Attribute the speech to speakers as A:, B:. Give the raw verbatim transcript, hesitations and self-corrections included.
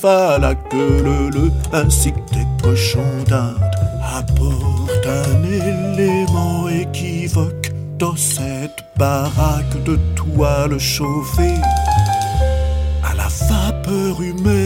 A: fa, la queue le le, ainsi que des cochons d'Inde, apportent un élément équivoque dans cette baraque de toile chauffée à la vapeur humaine.